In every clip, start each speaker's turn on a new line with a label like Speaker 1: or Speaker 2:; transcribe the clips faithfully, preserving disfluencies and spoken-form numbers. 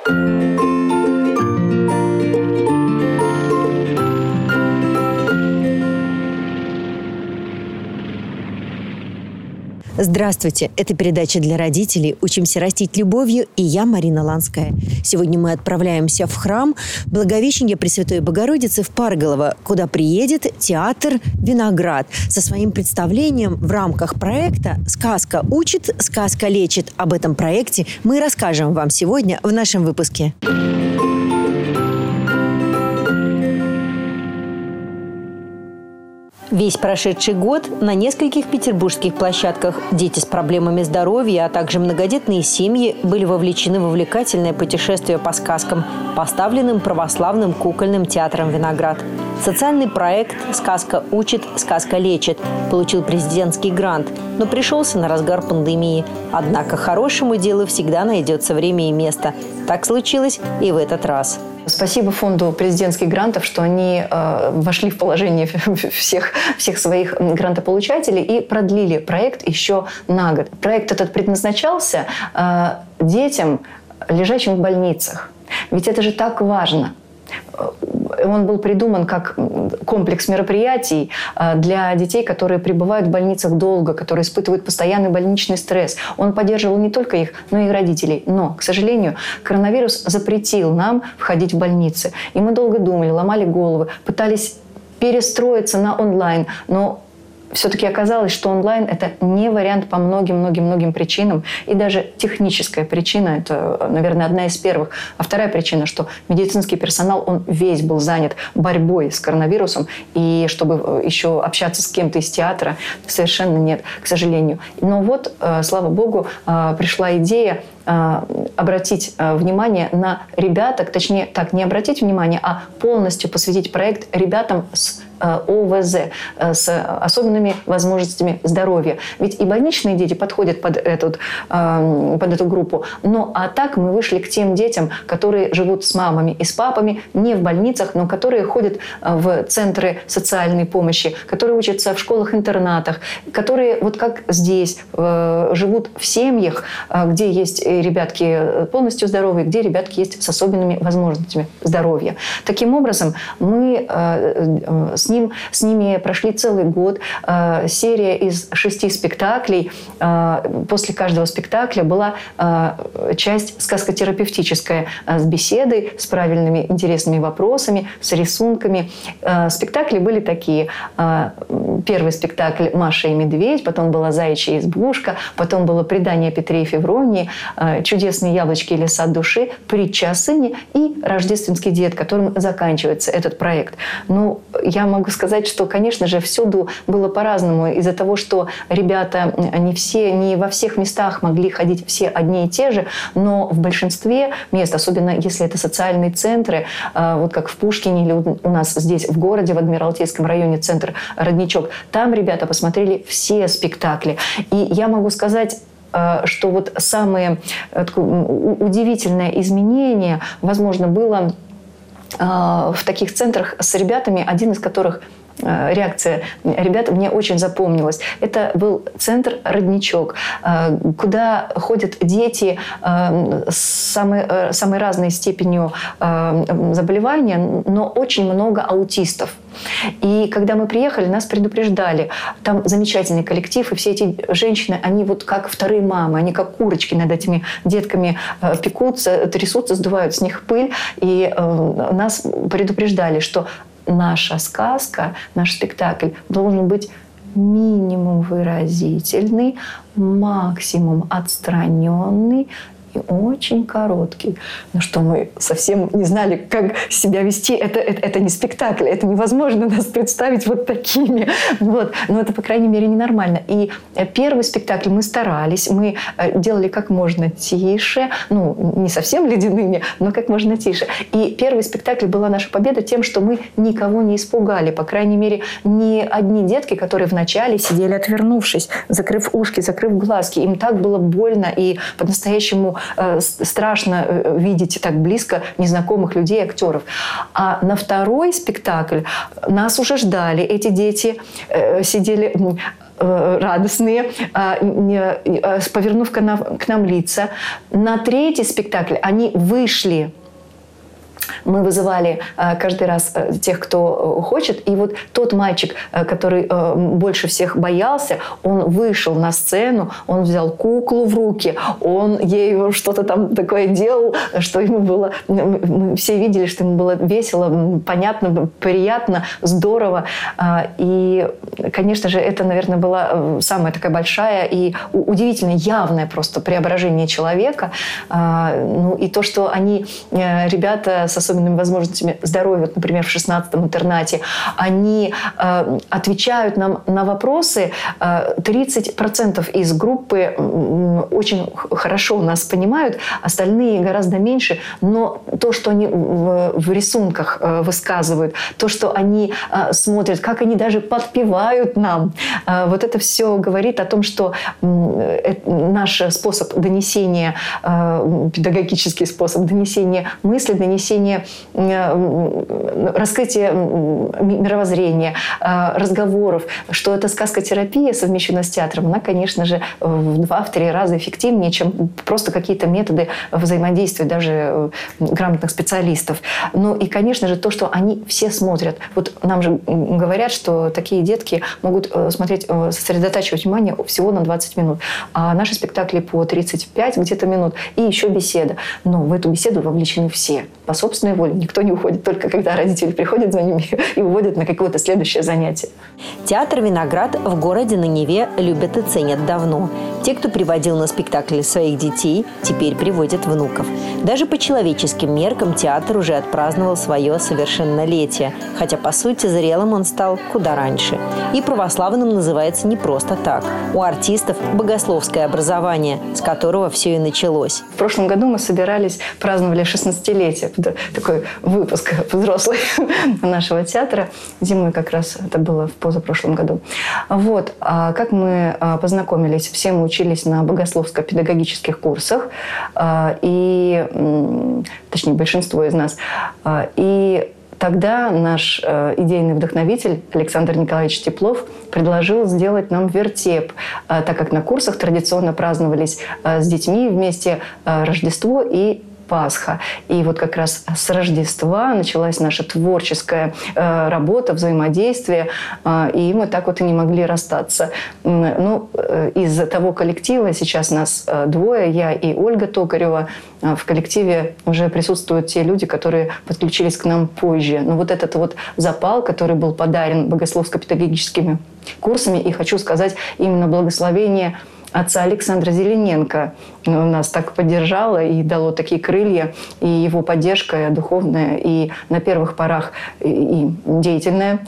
Speaker 1: Здравствуйте! Это передача для родителей «Учимся растить любовью» и я, Марина Ланская. Сегодня мы отправляемся в храм Благовещения Пресвятой Богородицы в Парголово, куда приедет театр «Виноград» со своим представлением в рамках проекта «Сказка учит, сказка лечит». Об этом проекте мы расскажем вам сегодня в нашем выпуске. Весь прошедший год на нескольких петербургских площадках дети с проблемами здоровья, а также многодетные семьи были вовлечены в увлекательное путешествие по сказкам, поставленным православным кукольным театром «Виноград». Социальный проект «Сказка учит, сказка лечит» получил президентский грант, но пришелся на разгар пандемии. Однако хорошему делу всегда найдется время и место. Так случилось и в этот раз.
Speaker 2: Спасибо фонду президентских грантов, что они э, вошли в положение всех, всех своих грантополучателей и продлили проект еще на год. Проект этот предназначался э, детям, лежащим в больницах. Ведь это же так важно. Он был придуман как комплекс мероприятий для детей, которые пребывают в больницах долго, которые испытывают постоянный больничный стресс. Он поддерживал не только их, но и родителей. Но, к сожалению, коронавирус запретил нам входить в больницы. И мы долго думали, ломали головы, пытались перестроиться на онлайн, но все-таки оказалось, что онлайн – это не вариант по многим-многим-многим причинам. И даже техническая причина – это, наверное, одна из первых. А вторая причина, что медицинский персонал, он весь был занят борьбой с коронавирусом. И чтобы еще общаться с кем-то из театра, совершенно нет, к сожалению. Но вот, слава богу, пришла идея обратить внимание на ребяток, точнее, так, не обратить внимание, а полностью посвятить проект ребятам с ОВЗ, с особенными возможностями здоровья. Ведь и больничные дети подходят под, этот, под эту группу. Но а так мы вышли к тем детям, которые живут с мамами и с папами, не в больницах, но которые ходят в центры социальной помощи, которые учатся в школах-интернатах, которые, вот как здесь, живут в семьях, где есть ребятки полностью здоровые, где ребятки есть с особенными возможностями здоровья. Таким образом, мы с, ним, с ними прошли целый год. Серия из шести спектаклей. После каждого спектакля была часть сказкотерапевтическая с беседой, с правильными интересными вопросами, с рисунками. Спектакли были такие. Первый спектакль «Маша и медведь», потом была «Заячья избушка», потом было «Предание Петре и Февронии», «Чудесные яблочки» или «Сад души», «Притча о сыне» и «Рождественский дед», которым заканчивается этот проект. Ну, я могу сказать, что, конечно же, всюду было по-разному. Из-за того, что ребята не все, не во всех местах могли ходить все одни и те же, но в большинстве мест, особенно если это социальные центры, вот как в Пушкине или у нас здесь в городе, в Адмиралтейском районе, центр «Родничок», там ребята посмотрели все спектакли. И я могу сказать, что вот самое удивительное изменение, возможно, было в таких центрах с ребятами, один из которых реакция ребят мне очень запомнилась. Это был центр «Родничок», куда ходят дети с самой, самой разной степенью заболевания, но очень много аутистов. И когда мы приехали, нас предупреждали. Там замечательный коллектив, и все эти женщины, они вот как вторые мамы, они как курочки над этими детками пекутся, трясутся, сдувают с них пыль. И нас предупреждали, что наша сказка, наш спектакль должен быть минимум выразительный, максимум отстраненный и очень короткий. Ну что, мы совсем не знали, как себя вести. Это, это, это не спектакль, это невозможно нас представить вот такими. Вот. Но это, по крайней мере, ненормально. И первый спектакль мы старались, мы делали как можно тише, ну, не совсем ледяными, но как можно тише. И первый спектакль была наша победа тем, что мы никого не испугали. По крайней мере, ни одни детки, которые вначале сидели отвернувшись, закрыв ушки, закрыв глазки. Им так было больно и по-настоящему страшно видеть так близко незнакомых людей, актеров. А на второй спектакль нас уже ждали. Эти дети сидели радостные, повернув к нам лица. На третий спектакль они вышли. Мы вызывали каждый раз тех, кто хочет. И вот тот мальчик, который больше всех боялся, он вышел на сцену, он взял куклу в руки, он ей что-то там такое делал, что ему было... Мы все видели, что ему было весело, понятно, приятно, здорово. И, конечно же, это, наверное, была самая такая большая и удивительно явное просто преображение человека. Ну и то, что они, ребята с особенными возможностями здоровья, вот, например, в шестнадцатом интернате, они э, отвечают нам на вопросы. Э, тридцать процентов из группы э, очень хорошо нас понимают, остальные гораздо меньше, но то, что они в, в рисунках э, высказывают, то, что они э, смотрят, как они даже подпевают нам, э, вот это все говорит о том, что э, наш способ донесения, э, педагогический способ донесения мысли, донесения раскрытие мировоззрения, разговоров, что эта сказкотерапия, совмещенная с театром, она, конечно же, в два-три раза эффективнее, чем просто какие-то методы взаимодействия даже грамотных специалистов. Ну и, конечно же, то, что они все смотрят. Вот нам же говорят, что такие детки могут смотреть, сосредотачивать внимание всего на двадцать минут, а наши спектакли по тридцать пять где-то минут, и еще беседа. Но в эту беседу вовлечены все по собственной воле. Никто не уходит, только когда родители приходят за ними и уводят на какое-то следующее занятие.
Speaker 1: Театр «Виноград» в городе на Неве любят и ценят давно. Те, кто приводил на спектакли своих детей, теперь приводят внуков. Даже по человеческим меркам театр уже отпраздновал свое совершеннолетие, хотя, по сути, зрелым он стал куда раньше. И православным называется не просто так. У артистов богословское образование, с которого все и началось.
Speaker 2: В прошлом году мы собирались, праздновали шестнадцатилетие. Такой выпуск взрослый нашего театра. Зимой как раз это было в позапрошлом году. Вот. А как мы познакомились? Все мы учились на богословско-педагогических курсах. И, точнее, большинство из нас. И тогда наш идейный вдохновитель Александр Николаевич Теплов предложил сделать нам вертеп, так как на курсах традиционно праздновались с детьми вместе Рождество и Пасха. И вот как раз с Рождества началась наша творческая э, работа, взаимодействие, э, и мы так вот и не могли расстаться. Ну, э, из того коллектива, сейчас нас э, двое, я и Ольга Токарева, э, в коллективе уже присутствуют те люди, которые подключились к нам позже. Но вот этот вот запал, который был подарен богословско-педагогическими курсами, и хочу сказать, именно благословение отца Александра Зелененко нас так поддержало и дало такие крылья, и его поддержка духовная, и на первых порах и деятельная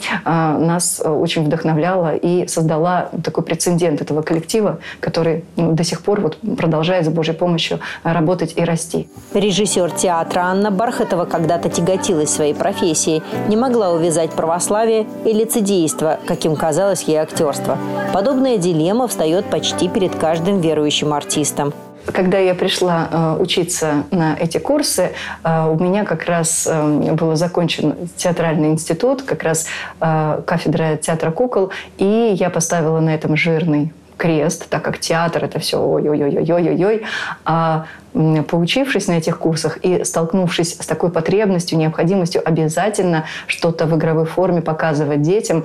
Speaker 2: нас очень вдохновляла и создала такой прецедент этого коллектива, который до сих пор вот продолжает с Божьей помощью работать и расти.
Speaker 1: Режиссер театра Анна Бархатова когда-то тяготилась своей профессией, не могла увязать православие и лицедейство, каким казалось ей актерство. Подобная дилемма встает почти перед каждым верующим артистом.
Speaker 2: Когда я пришла э, учиться на эти курсы, э, у меня как раз э, был закончен театральный институт, как раз э, кафедра театра кукол, и я поставила на этом жирный крест, так как театр – это все ой-ой-ой-ой-ой-ой. А поучившись на этих курсах и столкнувшись с такой потребностью, необходимостью обязательно что-то в игровой форме показывать детям,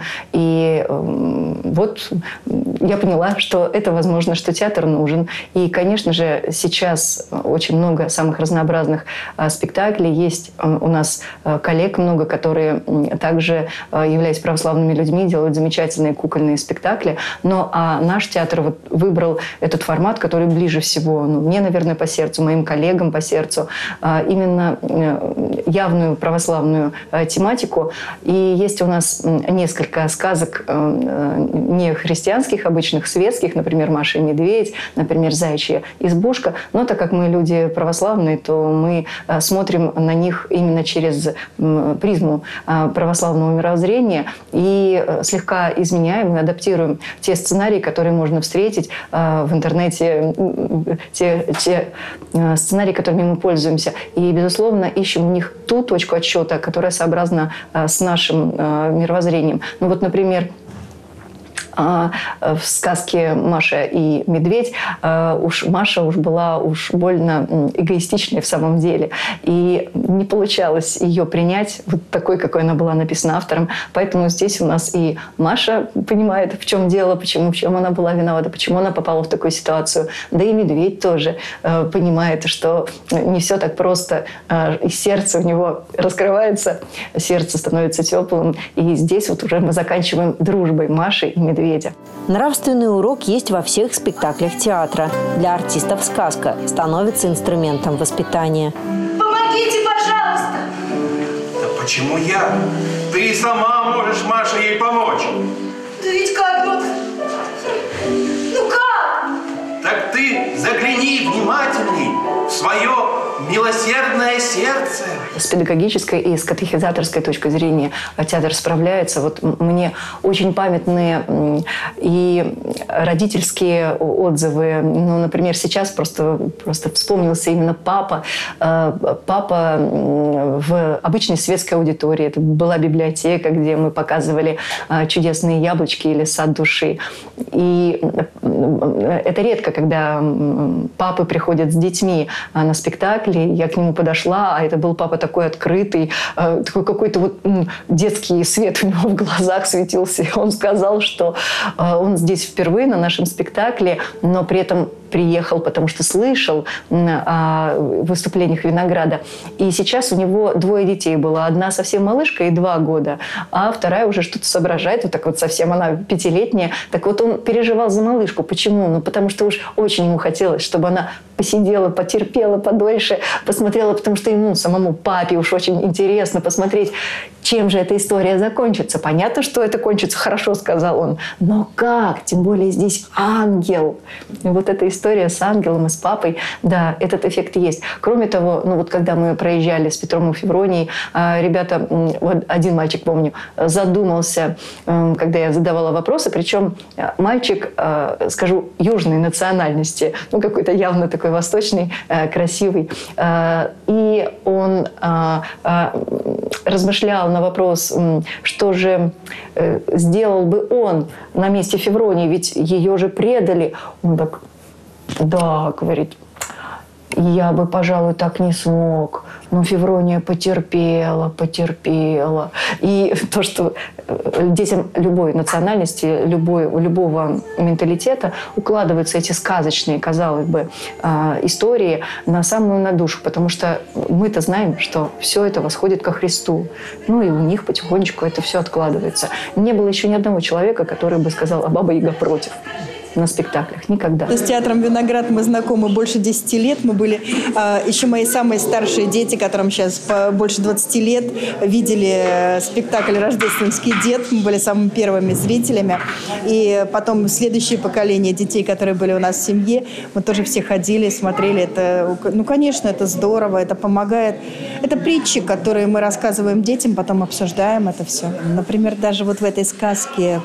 Speaker 2: и э, вот я поняла, что это возможно, что театр нужен. И, конечно же, сейчас очень много самых разнообразных э, спектаклей. Есть э, у нас э, коллег много, которые э, также, э, являясь православными людьми, делают замечательные кукольные спектакли. Но а наш театр вот выбрал этот формат, который ближе всего, ну, мне, наверное, по сердцу, моим коллегам по сердцу, именно явную православную тематику. И есть у нас несколько сказок не христианских, обычных светских, например, «Маша и медведь», например, «Заячья избушка». Но так как мы люди православные, то мы смотрим на них именно через призму православного мировоззрения и слегка изменяем и адаптируем те сценарии, которые можно встретить в интернете, те, те сценарии, которыми мы пользуемся. И, безусловно, ищем в них ту точку отсчета, которая сообразна с нашим мировоззрением. Ну вот, например, А в сказке «Маша и медведь» уж Маша уж была уж больно эгоистичной в самом деле. И не получалось ее принять вот такой, какой она была написана автором. Поэтому здесь у нас и Маша понимает, в чем дело, почему, в чем она была виновата, почему она попала в такую ситуацию. Да и медведь тоже э, понимает, что не все так просто. Э, и сердце у него раскрывается, сердце становится теплым. И здесь вот уже мы заканчиваем дружбой Маши и медведя.
Speaker 1: Нравственный урок есть во всех спектаклях театра. Для артистов сказка становится инструментом воспитания.
Speaker 3: Помогите, пожалуйста!
Speaker 4: Да почему я? Ты и сама можешь Маше ей помочь.
Speaker 3: Да ведь как, ну... Ну как?
Speaker 4: Так ты загляни внимательней в свое милосердное сердце.
Speaker 2: С педагогической и с катехизаторской точки зрения театр справляется. Вот мне очень памятные и родительские отзывы. Ну, например, сейчас просто, просто вспомнился именно папа. Папа в обычной светской аудитории. Это была библиотека, где мы показывали чудесные яблочки или сад души. И это редко, когда папы приходят с детьми на спектакль. Я к нему подошла, а это был папа такой открытый, такой какой-то вот детский свет у него в глазах светился. И он сказал, что он здесь впервые на нашем спектакле, но при этом приехал, потому что слышал о выступлениях Винограда. И сейчас у него двое детей было. Одна совсем малышка, и два года, а вторая уже что-то соображает. Вот так вот совсем она пятилетняя. Так вот он переживал за малышку. Почему? Ну, потому что уж очень ему хотелось, чтобы она посидела, потерпела подольше, посмотрела, потому что ему, самому папе, уж очень интересно посмотреть, чем же эта история закончится. Понятно, что это кончится хорошо, сказал он. Но как? Тем более здесь ангел. И вот эта история с ангелом и с папой, да, этот эффект есть. Кроме того, ну вот когда мы проезжали с Петром и Февронией, ребята, вот один мальчик, помню, задумался, когда я задавала вопросы, причем мальчик, скажу, южной национальности, ну какой-то явно такой восточный, красивый. И он размышлял на вопрос, что же сделал бы он на месте Февронии, ведь ее же предали. Он так, да, говорит, я бы, пожалуй, так не смог. Но Феврония потерпела, потерпела. И то, что детям любой национальности, любой, любого менталитета укладываются эти сказочные, казалось бы, истории на самую на душу. Потому что мы-то знаем, что все это восходит ко Христу. Ну и у них потихонечку это все откладывается. Не было еще ни одного человека, который бы сказал, а Баба Яга против. На спектаклях. Никогда.
Speaker 5: С театром «Виноград» мы знакомы больше десяти лет. Мы были, э, еще мои самые старшие дети, которым сейчас по больше двадцати лет, видели спектакль «Рождественский дед». Мы были самыми первыми зрителями. И потом следующее поколение детей, которые были у нас в семье, мы тоже все ходили, смотрели. Это, ну, конечно, это здорово, это помогает. Это притчи, которые мы рассказываем детям, потом обсуждаем это все. Например, даже вот в этой сказке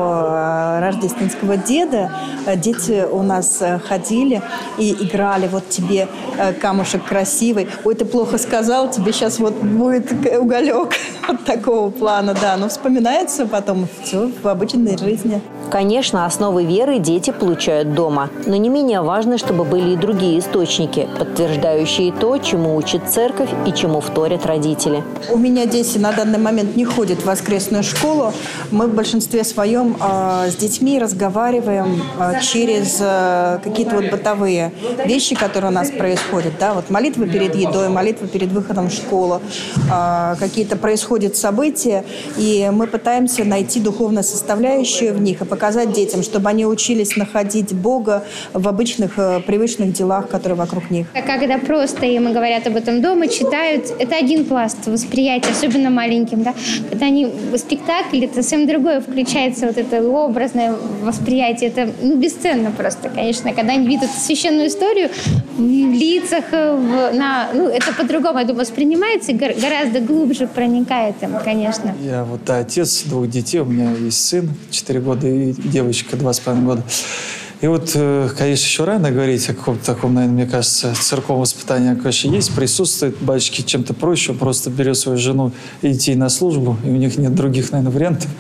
Speaker 5: про рождественского деда дети у нас ходили и играли. Вот тебе камушек красивый. Ой, ты плохо сказал, тебе сейчас вот будет уголек. Вот такого плана, да. Но вспоминается потом все в обычной жизни.
Speaker 1: Конечно, основы веры дети получают дома. Но не менее важно, чтобы были и другие источники, подтверждающие то, чему учит церковь и чему вторят родители.
Speaker 5: У меня дети на данный момент не ходят в воскресную школу. Мы в большинстве своем э, с детьми разговариваем э, через э, какие-то вот бытовые вещи, которые у нас происходят. Да? Вот молитва перед едой, молитва перед выходом в школу. Э, какие-то происходят события, и мы пытаемся найти духовную составляющую в них и показать детям, чтобы они учились находить Бога в обычных, э, привычных делах, которые вокруг них.
Speaker 6: Когда просто им говорят об этом дома, читают, это один пласт восприятия, особенно маленьким, да. Когда они в спектакле, это совсем другое, включается вот это образное восприятие, это, ну, бесценно просто, конечно. Когда они видят священную историю в лицах, в, на, ну, это по-другому, я думаю, воспринимается и гораздо глубже проникает им, конечно.
Speaker 7: Я вот отец двух детей, у меня есть сын, четыре года, и девочка, два с половиной года. И вот, конечно, еще рано говорить о каком-то таком, наверное, мне кажется, церковном воспитании, конечно, есть, присутствует. Батюшки чем-то проще, он просто берет свою жену и идти на службу, и у них нет других, наверное, вариантов.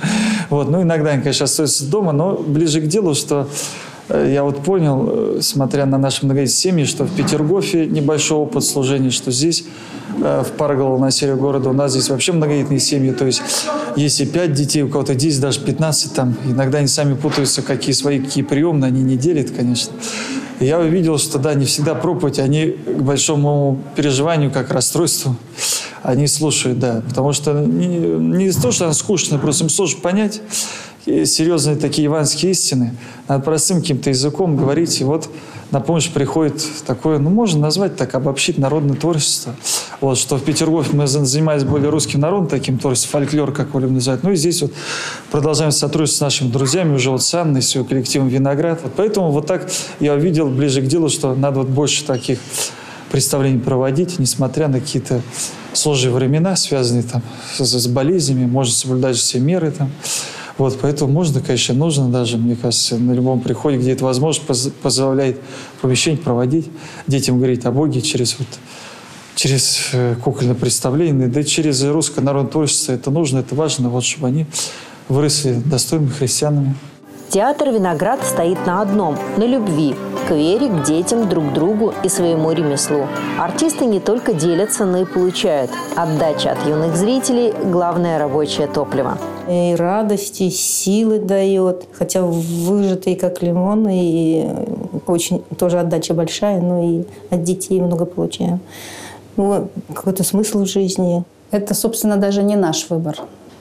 Speaker 7: Вот. Ну, иногда они, конечно, остаются дома, но ближе к делу, что я вот понял, смотря на наши многочисленные семьи, что в Петергофе небольшой опыт служения, что здесь, в Парголово, на севере города, у нас здесь вообще многодетные семьи. То есть, если пять детей, у кого-то десять, даже пятнадцать, там, иногда они сами путаются, какие свои, какие приемные, они не делят, конечно. И я увидел, что, да, не всегда проповедь, они к большому переживанию, как расстройству, они слушают, да. Потому что не, не то, что она скучная, просто им сложно понять серьезные такие евангельские истины. Надо простым каким-то языком говорить. И вот на помощь приходит такое, ну, можно назвать так, обобщить народное творчество. Вот, что в Петергофе мы занимались более русским народом, таким творчеством, фольклор, как его любим называть. Ну и здесь вот продолжаем сотрудничать с нашими друзьями, уже вот с Анной, с ее коллективом «Виноград». Вот поэтому вот так я увидел ближе к делу, что надо вот больше таких представлений проводить, несмотря на какие-то сложные времена, связанные там с, с болезнями, можно соблюдать все меры там. Вот, поэтому можно, конечно, нужно даже, мне кажется, на любом приходе, где это возможно, позволяет помещение проводить, детям говорить о Боге через, вот, через кукольное представление, да и через русское народное творчество. Это нужно, это важно, вот, чтобы они выросли достойными христианами.
Speaker 1: Театр «Виноград» стоит на одном – на любви к вере, к детям, друг другу и своему ремеслу. Артисты не только делятся, но и получают. Отдача от юных зрителей – главное рабочее топливо.
Speaker 8: И радости, и силы дает, хотя выжатый как лимон, и очень тоже отдача большая, но и от детей много получаем. Ну, какой-то смысл в жизни.
Speaker 9: Это, собственно, даже не наш выбор.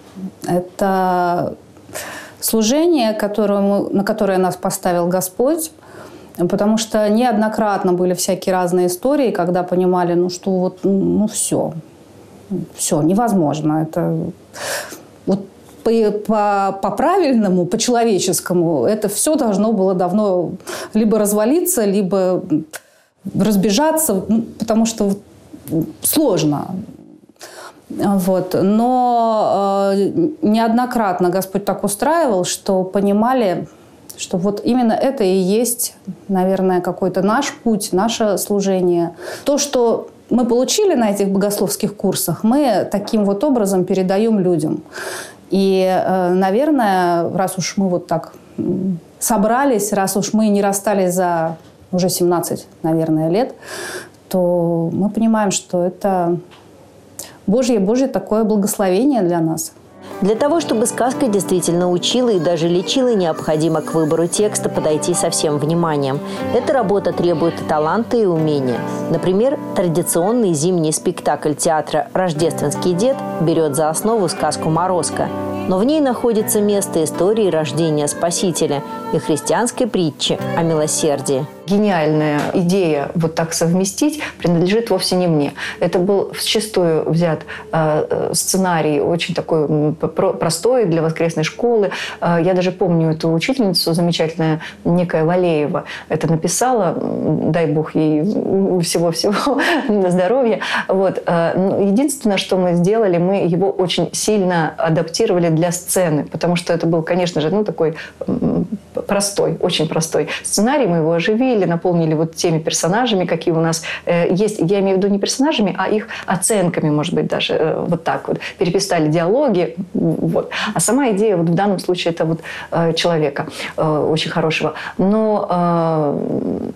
Speaker 9: Это служение, которое мы, на которое нас поставил Господь, потому что неоднократно были всякие разные истории, когда понимали, ну что вот, ну все, все, невозможно. Это вот по, по, по правильному, по человеческому, это все должно было давно либо развалиться, либо разбежаться, ну, потому что сложно. Вот. Но э, неоднократно Господь так устраивал, что понимали, что вот именно это и есть, наверное, какой-то наш путь, наше служение. То, что мы получили на этих богословских курсах, мы таким вот образом передаем людям. И, э, наверное, раз уж мы вот так собрались, раз уж мы не расстались за уже семнадцать, наверное, лет, то мы понимаем, что это Божье, Божье такое благословение для нас.
Speaker 1: Для того, чтобы сказка действительно учила и даже лечила, необходимо к выбору текста подойти со всем вниманием. Эта работа требует таланта и умения. Например, традиционный зимний спектакль театра «Рождественский дед» берет за основу сказку «Морозко». Но в ней находится место истории рождения Спасителя и христианской притчи о милосердии.
Speaker 2: Гениальная идея вот так совместить принадлежит вовсе не мне. Это был вчистую взят э, сценарий, очень такой про простой для воскресной школы. Э, я даже помню эту учительницу, замечательная некая Валеева, это написала, дай Бог ей всего-всего здоровья. Вот. Э, единственное, что мы сделали, мы его очень сильно адаптировали для сцены, потому что это был, конечно же, ну, такой простой, очень простой сценарий. Мы его оживили, наполнили вот теми персонажами, какие у нас э, есть. Я имею в виду не персонажами, а их оценками, может быть, даже э, вот так вот. Переписали диалоги. Вот. А сама идея вот в данном случае это вот э, человека э, очень хорошего. Но э,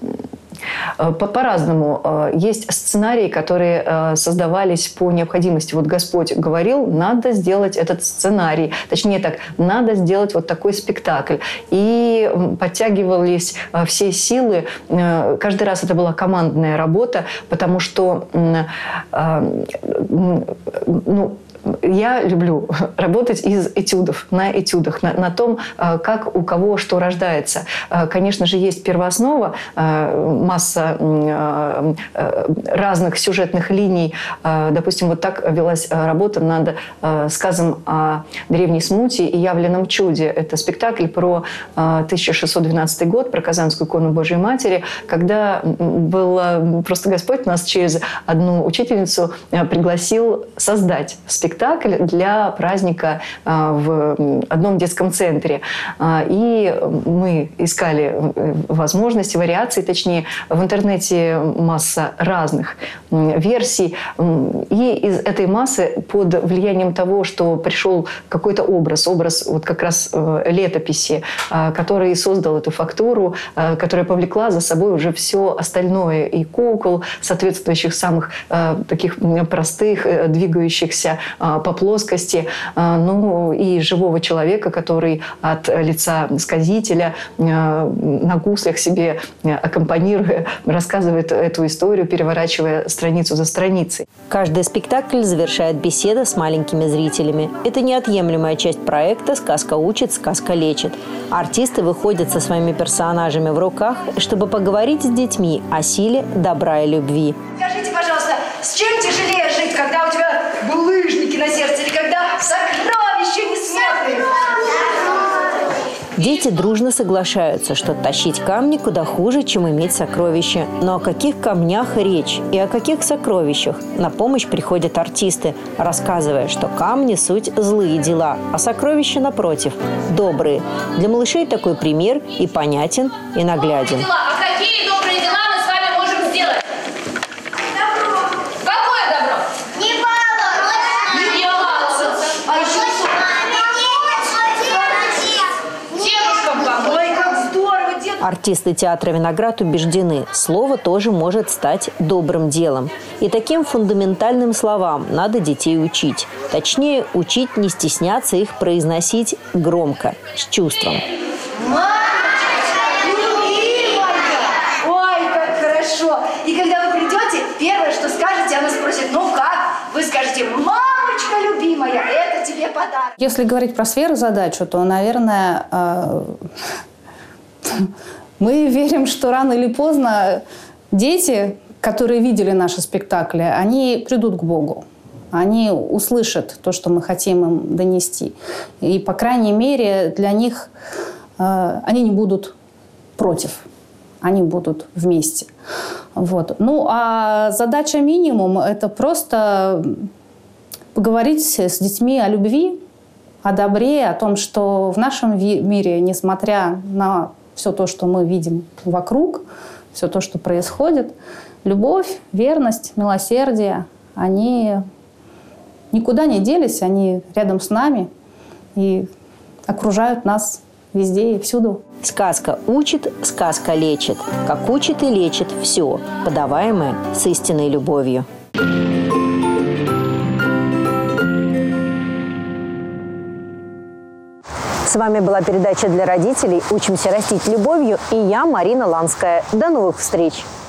Speaker 2: по-разному. Есть сценарии, которые создавались по необходимости. Вот Господь говорил, надо сделать этот сценарий. Точнее так, надо сделать вот такой спектакль. И подтягивались все силы. Каждый раз это была командная работа, потому что ну, я люблю работать из этюдов, на этюдах, на, на том, как у кого что рождается. Конечно же, есть первооснова, масса разных сюжетных линий. Допустим, вот так велась работа над сказом о древней смуте и явленном чуде. Это спектакль про тысяча шестьсот двенадцатый год, про Казанскую икону Божией Матери, когда был просто Господь нас через одну учительницу пригласил создать спектакль. спектакль для праздника в одном детском центре. И мы искали возможности, вариации, точнее, в интернете масса разных версий. И из этой массы под влиянием того, что пришел какой-то образ, образ вот как раз летописи, который создал эту фактуру, которая повлекла за собой уже все остальное. И кукол, соответствующих самых таких простых, двигающихся по плоскости, ну и живого человека, который от лица сказителя на гуслях себе аккомпанируя, рассказывает эту историю, переворачивая страницу за страницей.
Speaker 1: Каждый спектакль завершает беседа с маленькими зрителями. Это неотъемлемая часть проекта «Сказка учит, сказка лечит». Артисты выходят со своими персонажами в руках, чтобы поговорить с детьми о силе добра и любви.
Speaker 3: Скажите, пожалуйста, с чем тяжелее жить, когда у тебя булыжники на сердце или когда сокровища не смотрят?
Speaker 1: Дети дружно соглашаются, что тащить камни куда хуже, чем иметь сокровища. Но о каких камнях речь и о каких сокровищах? На помощь приходят артисты, рассказывая, что камни – суть злые дела, а сокровища, напротив, добрые. Для малышей такой пример и понятен, и нагляден.
Speaker 10: А какие добрые дела мы с вами можем сделать? Добро. Какое добро? Не баловаться. Не баловаться. А еще что? Дедушкам помочь.
Speaker 3: Ой, как здорово, дед!
Speaker 1: Артисты театра «Виноград» убеждены, слово тоже может стать добрым делом. И таким фундаментальным словам надо детей учить. Точнее, учить не стесняться их произносить громко, с чувством.
Speaker 3: Мамочка, любимая! Ой, как хорошо! И когда вы придете, первое, что скажете, она спросит, ну как? Вы скажете, мамочка любимая, это тебе подарок.
Speaker 9: Если говорить про сверхзадачу, то, наверное, э, мы верим, что рано или поздно дети, которые видели наши спектакли, они придут к Богу. Они услышат то, что мы хотим им донести. И, по крайней мере, для них э, они не будут против. Они будут вместе. Вот. Ну, а задача минимум – это просто поговорить с детьми о любви, о добре, о том, что в нашем мире, несмотря на все то, что мы видим вокруг, все то, что происходит, любовь, верность, милосердие, они никуда не делись, они рядом с нами и окружают нас везде и всюду.
Speaker 1: Сказка учит, сказка лечит. Как учит и лечит все, подаваемое с истинной любовью. С вами была передача для родителей «Учимся растить любовью» и я, Марина Ланская. До новых встреч!